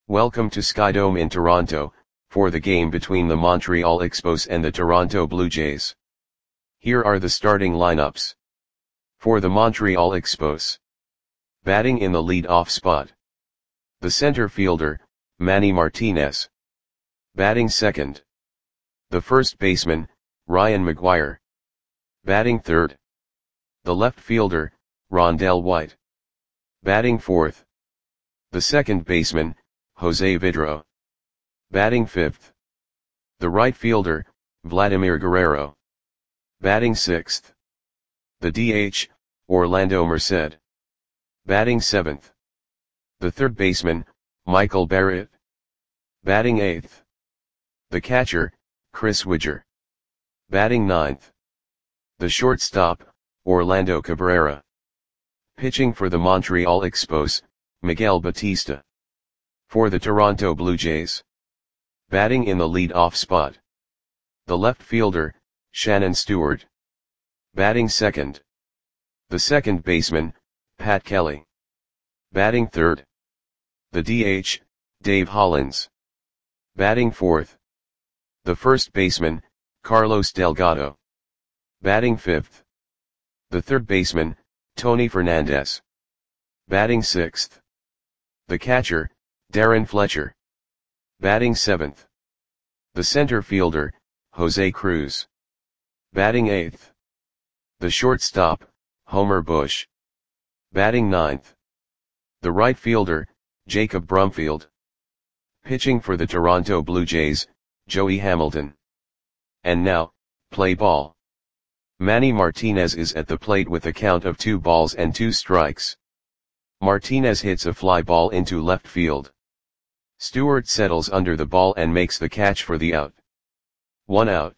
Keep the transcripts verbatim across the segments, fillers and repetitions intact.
Welcome to Skydome in Toronto, for the game between the Montreal Expos and the Toronto Blue Jays. Here are the starting lineups. For the Montreal Expos. Batting in the lead-off spot. The center fielder, Manny Martinez. Batting second. The first baseman, Ryan McGuire. Batting third. The left fielder, Rondell White. Batting fourth. The second baseman, Jose Vidro. Batting fifth. The right fielder, Vladimir Guerrero. Batting sixth. The D H, Orlando Merced. Batting seventh. The third baseman, Michael Barrett. Batting eighth. The catcher, Chris Widger. Batting ninth. The shortstop, Orlando Cabrera. Pitching for the Montreal Expos, Miguel Batista. For the Toronto Blue Jays. Batting in the lead-off spot. The left fielder, Shannon Stewart. Batting second. The second baseman, Pat Kelly. Batting third. The D H, Dave Hollins. Batting fourth. The first baseman, Carlos Delgado. Batting fifth. The third baseman, Tony Fernandez. Batting sixth. The catcher, Darren Fletcher. Batting seventh. The center fielder, Jose Cruz. Batting eighth. The shortstop, Homer Bush. Batting ninth. The right fielder, Jacob Brumfield. Pitching for the Toronto Blue Jays, Joey Hamilton. And now, play ball. Manny Martinez is at the plate with a count of two balls and two strikes. Martinez hits a fly ball into left field. Stewart settles under the ball and makes the catch for the out. One out.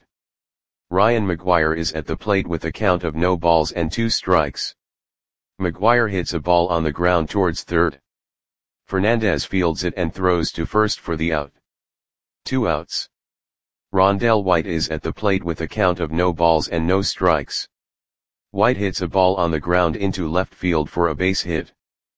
Ryan McGuire is at the plate with a count of no balls and two strikes. McGuire hits a ball on the ground towards third. Fernandez fields it and throws to first for the out. Two outs. Rondell White is at the plate with a count of no balls and no strikes. White hits a ball on the ground into left field for a base hit.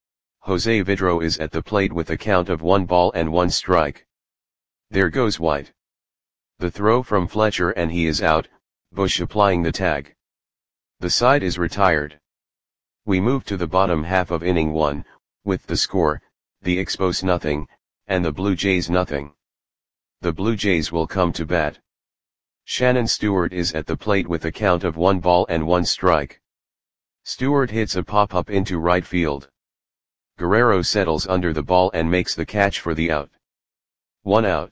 Jose Vidro is at the plate with a count of one ball and one strike. There goes White. The throw from Fletcher and he is out, Bush applying the tag. The side is retired. We move to the bottom half of inning one, with the score, the Expos nothing, and the Blue Jays nothing. The Blue Jays will come to bat. Shannon Stewart is at the plate with a count of one ball and one strike. Stewart hits a pop-up into right field. Guerrero settles under the ball and makes the catch for the out. One out.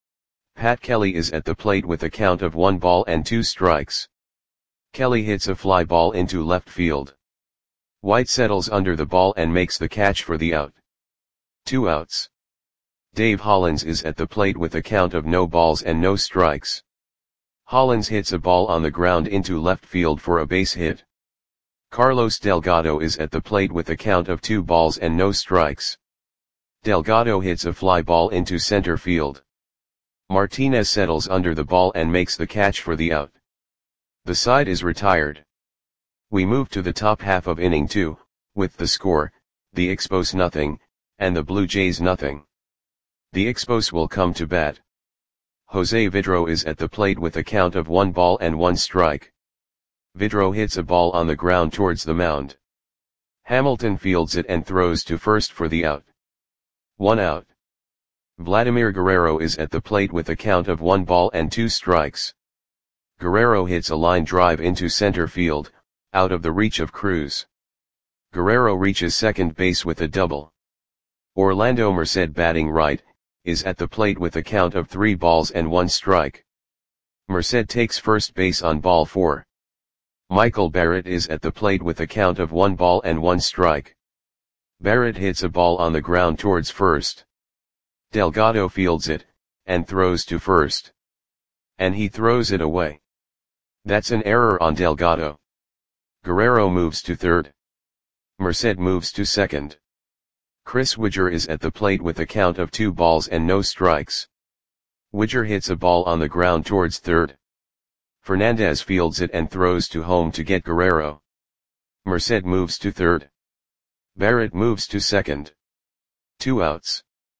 Pat Kelly is at the plate with a count of one ball and two strikes. Kelly hits a fly ball into left field. White settles under the ball and makes the catch for the out. Two outs. Dave Hollins is at the plate with a count of no balls and no strikes. Hollins hits a ball on the ground into left field for a base hit. Carlos Delgado is at the plate with a count of two balls and no strikes. Delgado hits a fly ball into center field. Martinez settles under the ball and makes the catch for the out. The side is retired. We move to the top half of inning two, with the score, the Expos nothing, and the Blue Jays nothing. The Expos will come to bat. Jose Vidro is at the plate with a count of one ball and one strike. Vidro hits a ball on the ground towards the mound. Hamilton fields it and throws to first for the out. One out. Vladimir Guerrero is at the plate with a count of one ball and two strikes. Guerrero hits a line drive into center field, out of the reach of Cruz. Guerrero reaches second base with a double. Orlando Merced, batting right, is at the plate with a count of three balls and one strike. Merced takes first base on ball four. Michael Barrett is at the plate with a count of one ball and one strike. Barrett hits a ball on the ground towards first. Delgado fields it, and throws to first. And he throws it away. That's an error on Delgado. Guerrero moves to third. Merced moves to second. Chris Widger is at the plate with a count of two balls and no strikes. Widger hits a ball on the ground towards third. Fernandez fields it and throws to home to get Guerrero. Merced moves to third. Barrett moves to second. Two outs.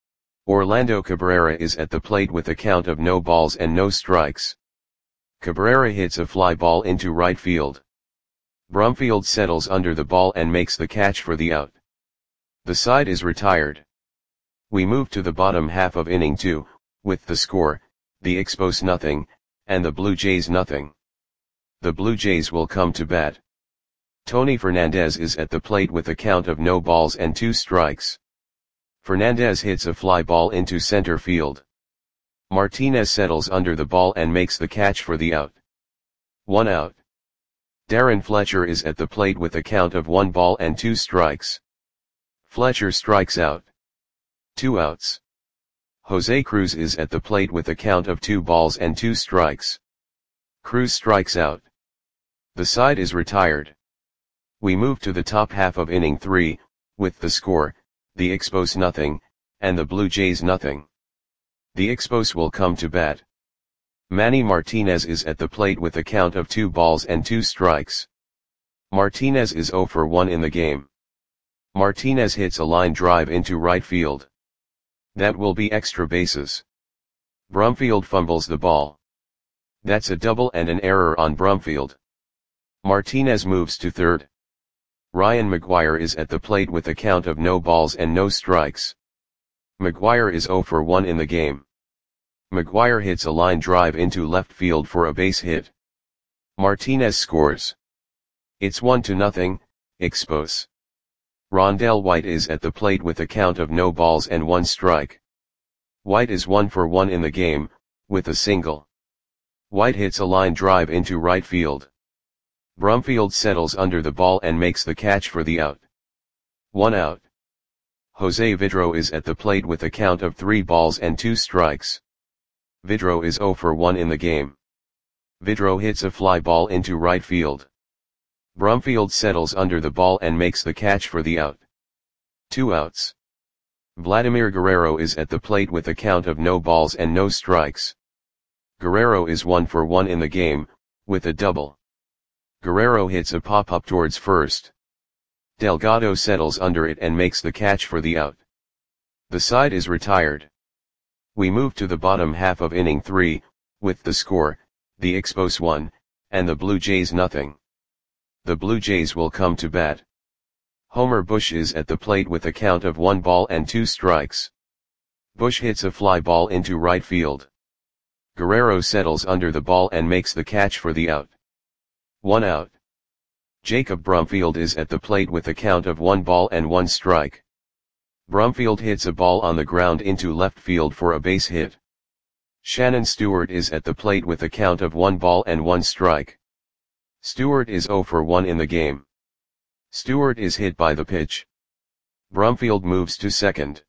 Orlando Cabrera is at the plate with a count of no balls and no strikes. Cabrera hits a fly ball into right field. Brumfield settles under the ball and makes the catch for the out. The side is retired. We move to the bottom half of inning two, with the score, the Expos nothing, and the Blue Jays nothing. The Blue Jays will come to bat. Tony Fernandez is at the plate with a count of no balls and two strikes. Fernandez hits a fly ball into center field. Martinez settles under the ball and makes the catch for the out. One out. Darren Fletcher is at the plate with a count of one ball and two strikes. Fletcher strikes out. Two outs. Jose Cruz is at the plate with a count of two balls and two strikes. Cruz strikes out. The side is retired. We move to the top half of inning three, with the score, the Expos nothing, and the Blue Jays nothing. The Expos will come to bat. Manny Martinez is at the plate with a count of two balls and two strikes. Martinez is zero for one in the game. Martinez hits a line drive into right field. That will be extra bases. Brumfield fumbles the ball. That's a double and an error on Brumfield. Martinez moves to third. Ryan McGuire is at the plate with a count of no balls and no strikes. McGuire is zero for one in the game. McGuire hits a line drive into left field for a base hit. Martinez scores. It's one to nothing, Expos. Rondell White is at the plate with a count of no balls and one strike. White is one for one in the game, with a single. White hits a line drive into right field. Brumfield settles under the ball and makes the catch for the out. One out. Jose Vidro is at the plate with a count of three balls and two strikes. Vidro is zero for one in the game. Vidro hits a fly ball into right field. Brumfield settles under the ball and makes the catch for the out. Two outs. Vladimir Guerrero is at the plate with a count of no balls and no strikes. Guerrero is one for one in the game, with a double. Guerrero hits a pop-up towards first. Delgado settles under it and makes the catch for the out. The side is retired. We move to the bottom half of inning three, with the score, the Expos one, and the Blue Jays nothing. The Blue Jays will come to bat. Homer Bush is at the plate with a count of one ball and two strikes. Bush hits a fly ball into right field. Guerrero settles under the ball and makes the catch for the out. One out. Jacob Brumfield is at the plate with a count of one ball and one strike. Brumfield hits a ball on the ground into left field for a base hit. Shannon Stewart is at the plate with a count of one ball and one strike. Stewart is zero for one in the game. Stewart is hit by the pitch. Brumfield moves to second.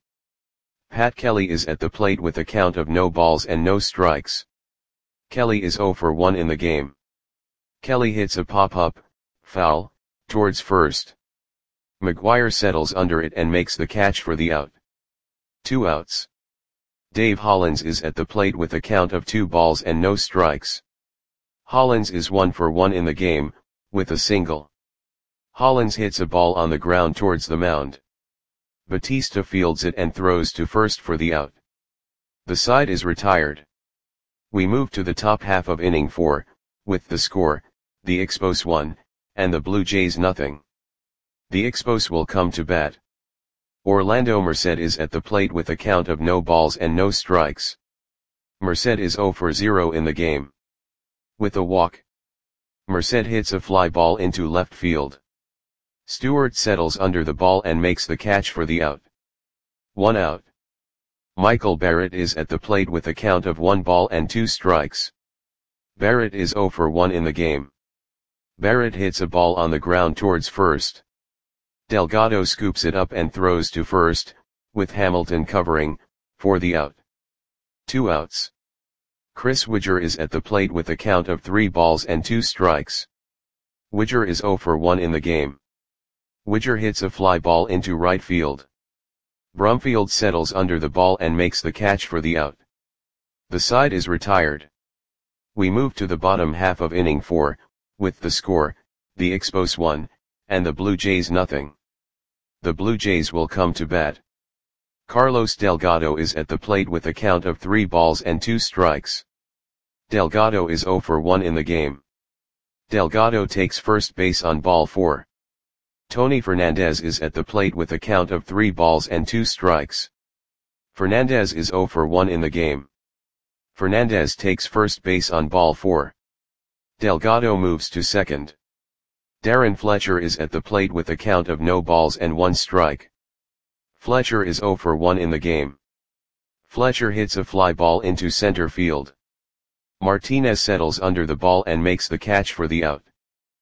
Pat Kelly is at the plate with a count of no balls and no strikes. Kelly is zero for one in the game. Kelly hits a pop-up, foul, towards first. McGuire settles under it and makes the catch for the out. Two outs. Dave Hollins is at the plate with a count of two balls and no strikes. Hollins is one for one in the game, with a single. Hollins hits a ball on the ground towards the mound. Batista fields it and throws to first for the out. The side is retired. We move to the top half of inning four, with the score, the Expos one, and the Blue Jays nothing. The Expos will come to bat. Orlando Merced is at the plate with a count of no balls and no strikes. Merced is zero for zero in the game. With a walk. Merced hits a fly ball into left field. Stewart settles under the ball and makes the catch for the out. One out. Michael Barrett is at the plate with a count of one ball and two strikes. Barrett is zero for one in the game. Barrett hits a ball on the ground towards first. Delgado scoops it up and throws to first, with Hamilton covering, for the out. Two outs. Chris Widger is at the plate with a count of three balls and two strikes. Widger is zero for one in the game. Widger hits a fly ball into right field. Brumfield settles under the ball and makes the catch for the out. The side is retired. We move to the bottom half of inning four, with the score, the Expos one, and the Blue Jays nothing. The Blue Jays will come to bat. Carlos Delgado is at the plate with a count of three balls and two strikes. Delgado is zero for one in the game. Delgado takes first base on ball four. Tony Fernandez is at the plate with a count of three balls and two strikes. Fernandez is zero for one in the game. Fernandez takes first base on ball four. Delgado moves to second. Darren Fletcher is at the plate with a count of no balls and one strike. Fletcher is zero for one in the game. Fletcher hits a fly ball into center field. Martinez settles under the ball and makes the catch for the out.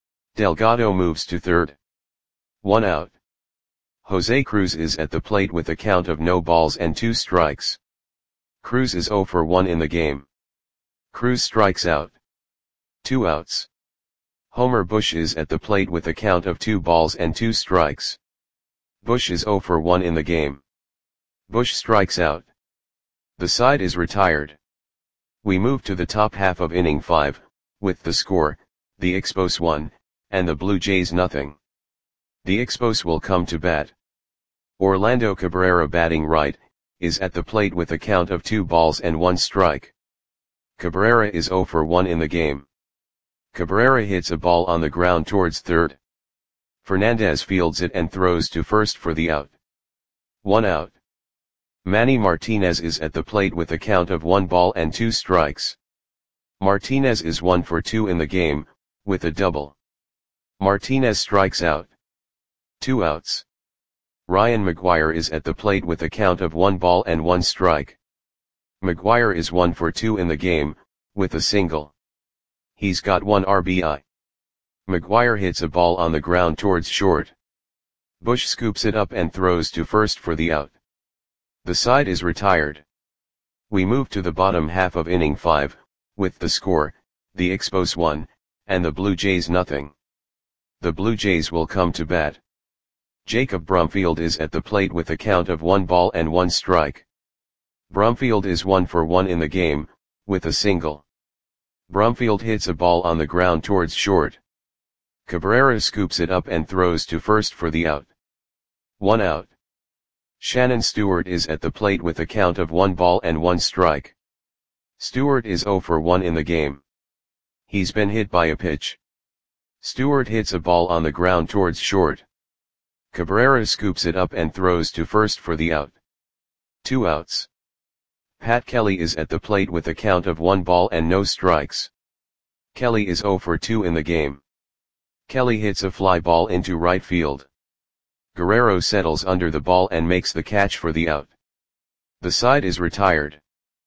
Delgado moves to third. One out. Jose Cruz is at the plate with a count of no balls and two strikes. Cruz is zero for one in the game. Cruz strikes out. Two outs. Homer Bush is at the plate with a count of two balls and two strikes. Bush is zero for one in the game. Bush strikes out. The side is retired. We move to the top half of inning five, with the score, the Expos one, and the Blue Jays nothing. The Expos will come to bat. Orlando Cabrera, batting right, is at the plate with a count of two balls and one strike. Cabrera is zero for one in the game. Cabrera hits a ball on the ground towards third. Fernandez fields it and throws to first for the out. One out. Manny Martinez is at the plate with a count of one ball and two strikes. Martinez is one for two in the game, with a double. Martinez strikes out. Two outs. Ryan McGuire is at the plate with a count of one ball and one strike. McGuire is one for two in the game, with a single. He's got one R B I. McGuire hits a ball on the ground towards short. Bush scoops it up and throws to first for the out. The side is retired. We move to the bottom half of inning five, with the score, the Expos one, and the Blue Jays nothing. The Blue Jays will come to bat. Jacob Brumfield is at the plate with a count of one ball and one strike. Brumfield is one for one in the game, with a single. Brumfield hits a ball on the ground towards short. Cabrera scoops it up and throws to first for the out. One out. Shannon Stewart is at the plate with a count of one ball and one strike. Stewart is zero for one in the game. He's been hit by a pitch. Stewart hits a ball on the ground towards short. Cabrera scoops it up and throws to first for the out. Two outs. Pat Kelly is at the plate with a count of one ball and no strikes. Kelly is zero for two in the game. Kelly hits a fly ball into right field. Guerrero settles under the ball and makes the catch for the out. The side is retired.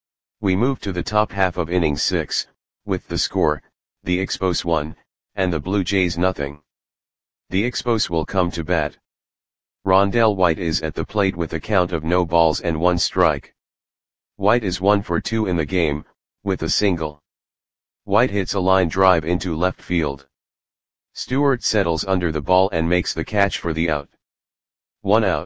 We move to the top half of inning six, with the score, the Expos one, and the Blue Jays nothing. The Expos will come to bat. Rondell White is at the plate with a count of no balls and one strike. White is one for two in the game, with a single. White hits a line drive into left field. Stewart settles under the ball and makes the catch for the out. One out.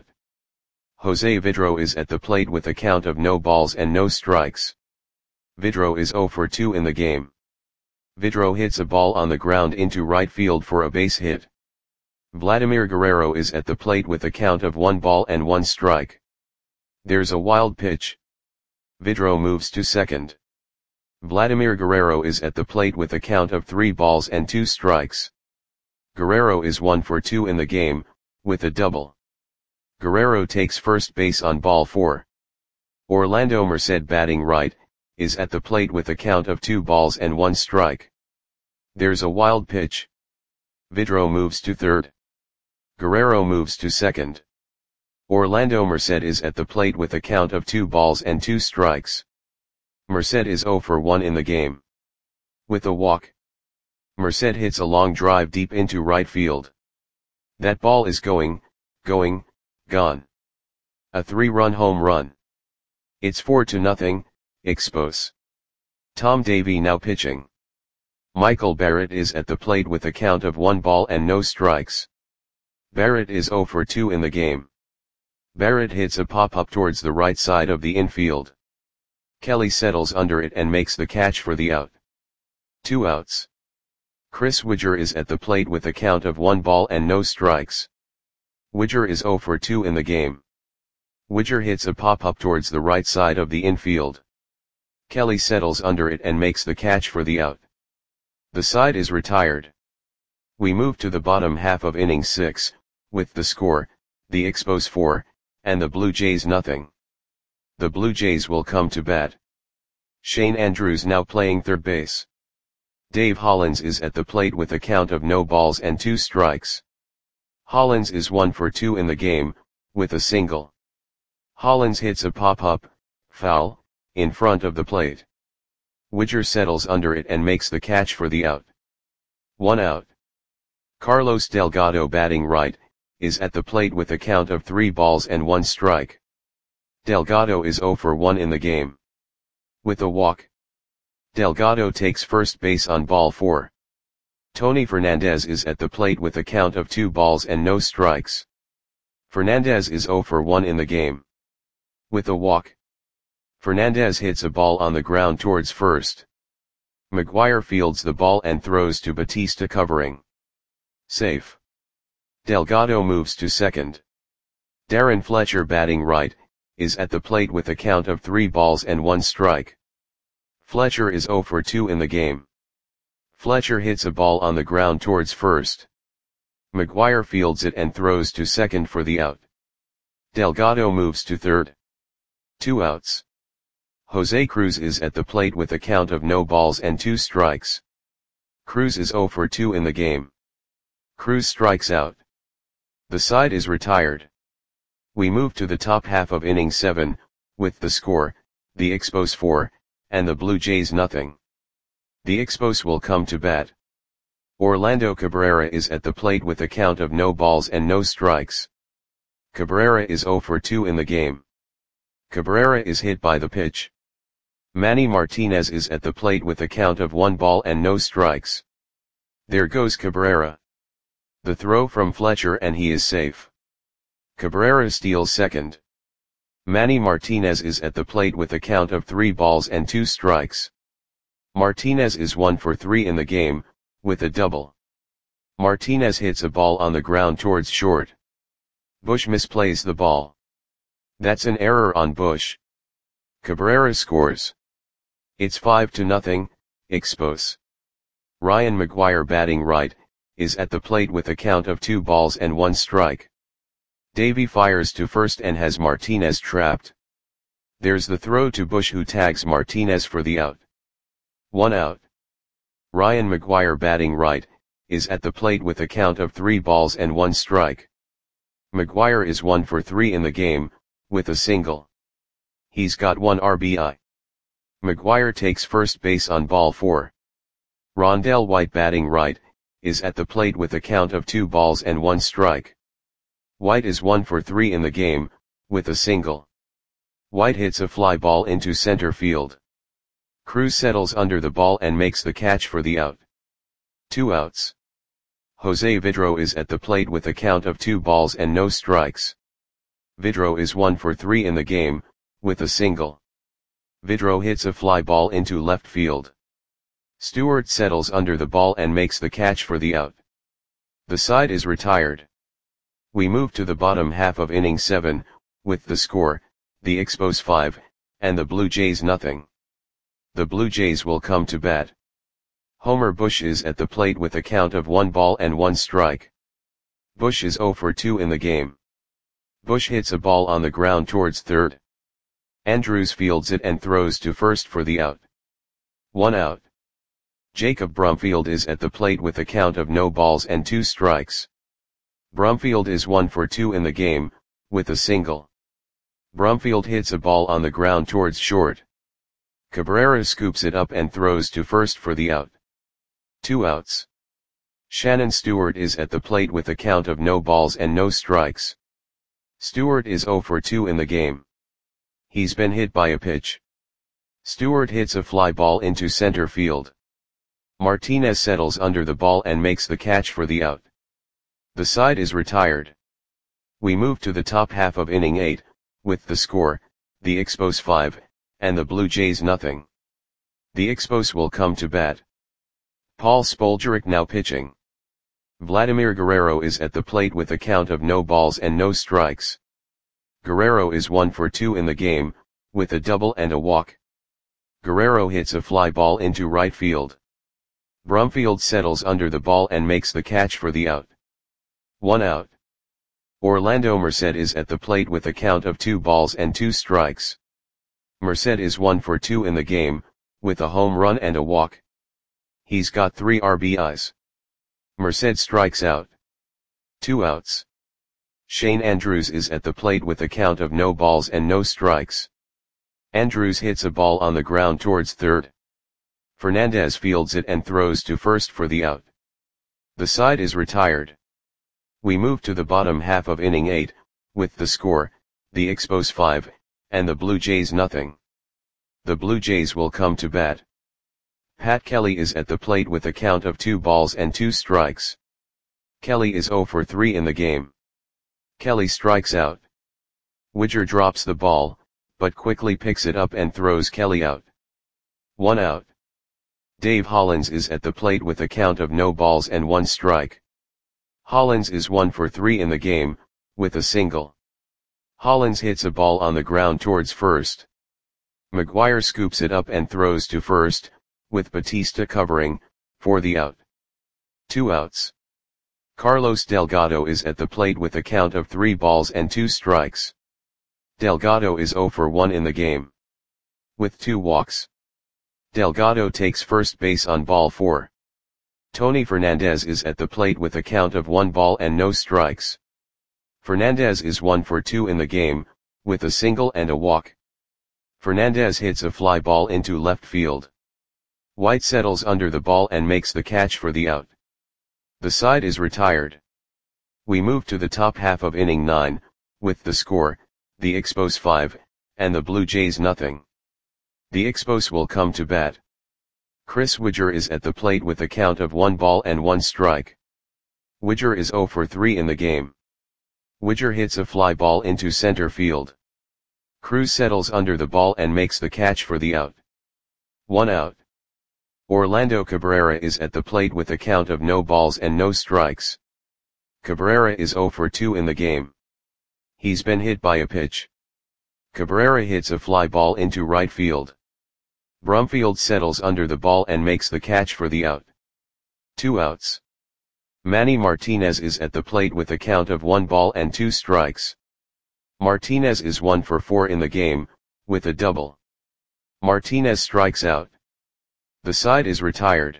Jose Vidro is at the plate with a count of no balls and no strikes. Vidro is zero for two in the game. Vidro hits a ball on the ground into right field for a base hit. Vladimir Guerrero is at the plate with a count of one ball and one strike. There's a wild pitch. Vidro moves to second. Vladimir Guerrero is at the plate with a count of three balls and two strikes. Guerrero is one for two in the game, with a double. Guerrero takes first base on ball four. Orlando Merced, batting right, is at the plate with a count of two balls and one strike. There's a wild pitch. Vidro moves to third. Guerrero moves to second. Orlando Merced is at the plate with a count of two balls and two strikes. Merced is zero for one in the game. With a walk. Merced hits a long drive deep into right field. That ball is going, going, gone. A three-run home run. It's four to nothing, Expos. Tom Davey now pitching. Michael Barrett is at the plate with a count of one ball and no strikes. Barrett is zero for two in the game. Barrett hits a pop-up towards the right side of the infield. Kelly settles under it and makes the catch for the out. Two outs. Chris Widger is at the plate with a count of one ball and no strikes. Widger is zero for two in the game. Widger hits a pop-up towards the right side of the infield. Kelly settles under it and makes the catch for the out. The side is retired. We move to the bottom half of inning six, with the score, the Expos four, and the Blue Jays nothing. The Blue Jays will come to bat. Shane Andrews now playing third base. Dave Hollins is at the plate with a count of no balls and two strikes. Hollins is one for two in the game, with a single. Hollins hits a pop-up, foul, in front of the plate. Widger settles under it and makes the catch for the out. One out. Carlos Delgado batting right, is at the plate with a count of three balls and one strike. Delgado is zero for one in the game. With a walk. Delgado takes first base on ball four. Tony Fernandez is at the plate with a count of two balls and no strikes. Fernandez is zero for one in the game. With a walk. Fernandez hits a ball on the ground towards first. McGuire fields the ball and throws to Batista covering. Safe. Delgado moves to second. Darren Fletcher batting right, is at the plate with a count of three balls and one strike. Fletcher is zero for two in the game. Fletcher hits a ball on the ground towards first. McGuire fields it and throws to second for the out. Delgado moves to third. Two outs. Jose Cruz is at the plate with a count of no balls and two strikes. Cruz is zero for two in the game. Cruz strikes out. The side is retired. We move to the top half of inning seven, with the score, the Expos four, and the Blue Jays nothing. The Expos will come to bat. Orlando Cabrera is at the plate with a count of no balls and no strikes. Cabrera is zero for two in the game. Cabrera is hit by the pitch. Manny Martinez is at the plate with a count of one ball and no strikes. There goes Cabrera. The throw from Fletcher and he is safe. Cabrera steals second. Manny Martinez is at the plate with a count of three balls and two strikes. Martinez is one for three in the game, with a double. Martinez hits a ball on the ground towards short. Bush misplays the ball. That's an error on Bush. Cabrera scores. It's five to nothing, Expos. Ryan McGuire batting right, is at the plate with a count of two balls and one strike. Davey fires to first and has Martinez trapped. There's the throw to Bush who tags Martinez for the out. One out. Ryan McGuire batting right, is at the plate with a count of three balls and one strike. McGuire is one for three in the game, with a single. He's got one R B I. McGuire takes first base on ball four. Rondell White batting right, is at the plate with a count of two balls and one strike. White is one for three in the game, with a single. White hits a fly ball into center field. Cruz settles under the ball and makes the catch for the out. Two outs. Jose Vidro is at the plate with a count of two balls and no strikes. Vidro is one for three in the game, with a single. Vidro hits a fly ball into left field. Stewart settles under the ball and makes the catch for the out. The side is retired. We move to the bottom half of inning seven, with the score, the Expos five, and the Blue Jays nothing. The Blue Jays will come to bat. Homer Bush is at the plate with a count of one ball and one strike. Bush is zero for two in the game. Bush hits a ball on the ground towards third. Andrews fields it and throws to first for the out. One out. Jacob Brumfield is at the plate with a count of no balls and two strikes. Brumfield is one for two in the game, with a single. Brumfield hits a ball on the ground towards short. Cabrera scoops it up and throws to first for the out. Two outs. Shannon Stewart is at the plate with a count of no balls and no strikes. Stewart is zero for two in the game. He's been hit by a pitch. Stewart hits a fly ball into center field. Martinez settles under the ball and makes the catch for the out. The side is retired. We move to the top half of inning eight, with the score, the Expos five, and the Blue Jays nothing. The Expos will come to bat. Paul Spoljaric now pitching. Vladimir Guerrero is at the plate with a count of no balls and no strikes. Guerrero is one for two in the game, with a double and a walk. Guerrero hits a fly ball into right field. Brumfield settles under the ball and makes the catch for the out. One out. Orlando Merced is at the plate with a count of two balls and two strikes. Merced is one for two in the game, with a home run and a walk. He's got three R B Is. Merced strikes out. Two outs. Shane Andrews is at the plate with a count of no balls and no strikes. Andrews hits a ball on the ground towards third. Fernandez fields it and throws to first for the out. The side is retired. We move to the bottom half of inning eight, with the score, the Expos five, and the Blue Jays nothing. The Blue Jays will come to bat. Pat Kelly is at the plate with a count of two balls and two strikes. Kelly is zero for three in the game. Kelly strikes out. Widger drops the ball, but quickly picks it up and throws Kelly out. One out. Dave Hollins is at the plate with a count of no balls and one strike. Hollins is one for three in the game, with a single. Hollins hits a ball on the ground towards first. McGuire scoops it up and throws to first, with Batista covering, for the out. Two outs. Carlos Delgado is at the plate with a count of three balls and two strikes. Delgado is zero for one in the game. With two walks. Delgado takes first base on ball four. Tony Fernandez is at the plate with a count of one ball and no strikes. Fernandez is one for two in the game, with a single and a walk. Fernandez hits a fly ball into left field. White settles under the ball and makes the catch for the out. The side is retired. We move to the top half of inning nine, with the score, the Expos five, and the Blue Jays nothing. The Expos will come to bat. Chris Widger is at the plate with a count of one ball and one strike. Widger is zero for three in the game. Widger hits a fly ball into center field. Cruz settles under the ball and makes the catch for the out. One out. Orlando Cabrera is at the plate with a count of no balls and no strikes. Cabrera is zero for two in the game. He's been hit by a pitch. Cabrera hits a fly ball into right field. Brumfield settles under the ball and makes the catch for the out. Two outs. Manny Martinez is at the plate with a count of one ball and two strikes. Martinez is one for four in the game, with a double. Martinez strikes out. The side is retired.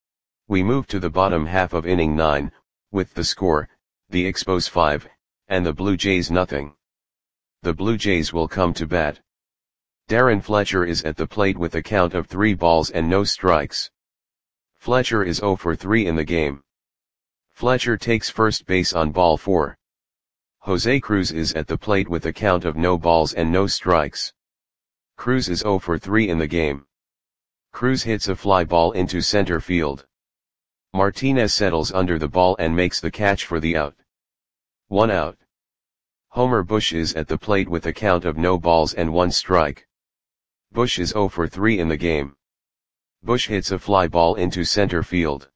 We move to the bottom half of inning nine, with the score, the Expos five, and the Blue Jays nothing. The Blue Jays will come to bat. Darren Fletcher is at the plate with a count of three balls and no strikes. Fletcher is zero for three in the game. Fletcher takes first base on ball four. Jose Cruz is at the plate with a count of no balls and no strikes. Cruz is zero for three in the game. Cruz hits a fly ball into center field. Martinez settles under the ball and makes the catch for the out. One out. Homer Bush is at the plate with a count of no balls and one strike. Bush is zero for three in the game. Bush hits a fly ball into center field.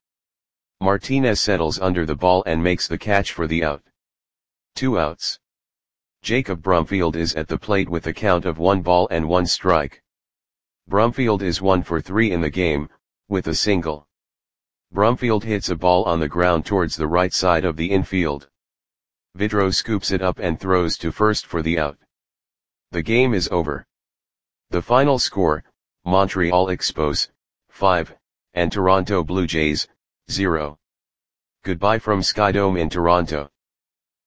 Martinez settles under the ball and makes the catch for the out. Two outs. Jacob Brumfield is at the plate with a count of one ball and one strike. Brumfield is one for three in the game, with a single. Brumfield hits a ball on the ground towards the right side of the infield. Vidro scoops it up and throws to first for the out. The game is over. The final score, Montreal Expos, five, and Toronto Blue Jays, zero. Goodbye from Skydome in Toronto.